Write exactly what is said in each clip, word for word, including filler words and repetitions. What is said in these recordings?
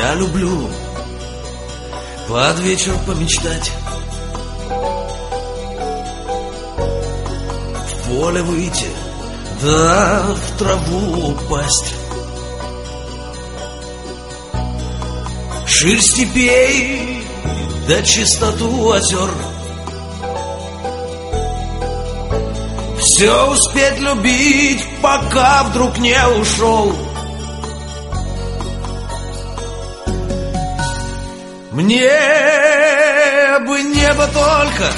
Я люблю под вечер помечтать, в поле выйти, да в траву упасть. Ширь степей, да чистоту озер, все успеть любить, пока вдруг не ушел. Мне бы небо только,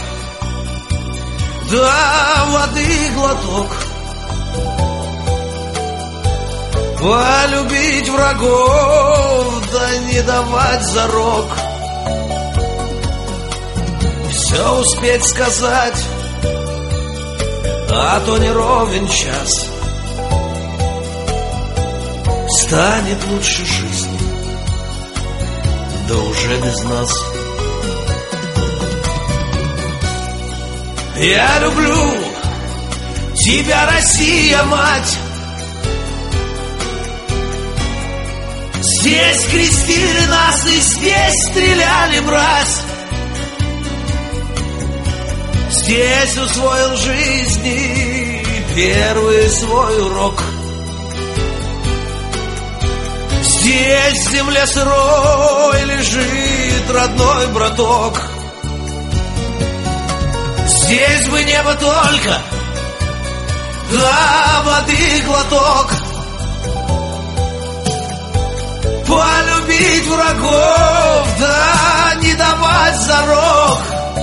да воды глоток, полюбить врагов, да не давать зарок, все успеть сказать, а то не ровен час, станет лучше жизни, да уже без нас. Я люблю тебя, Россия, мать. Здесь крестили нас и здесь стреляли, брать. Здесь усвоил жизни первый свой урок. Здесь в земле сырой лежит родной браток. Здесь бы небо только, да воды глоток, полюбить врагов, да не давать зарок,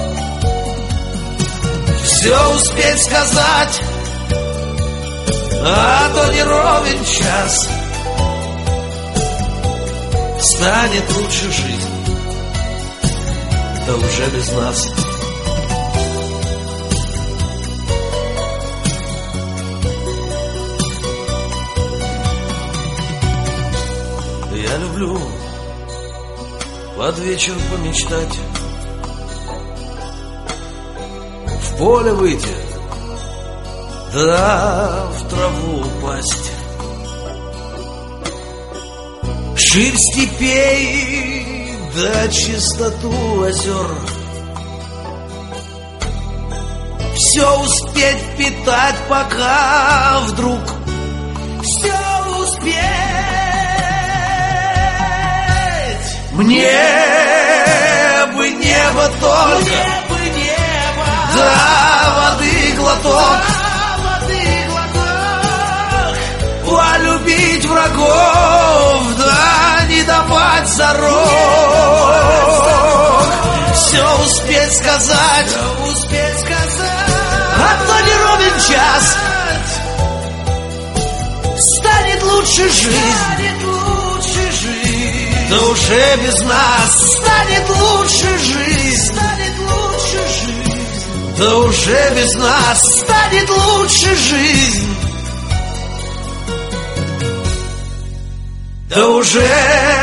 все успеть сказать, а то не ровен час, станет лучше жизнь, да уже без нас. Я люблю под вечер помечтать, в поле выйти, да в траву упасть. Ширь степей, да чистоту озер, все успеть впитать, пока вдруг все успеть. Мне бы небо только, мне бы небо, да воды глоток, да воды глоток, полюбить врагов, да не давать зарок, все успеть сказать, все успеть сказать, а то не ровен час, станет лучше жизнь, да уже без нас станет лучше жизнь, станет лучше жизнь, да уже без нас станет лучше жизнь, да уже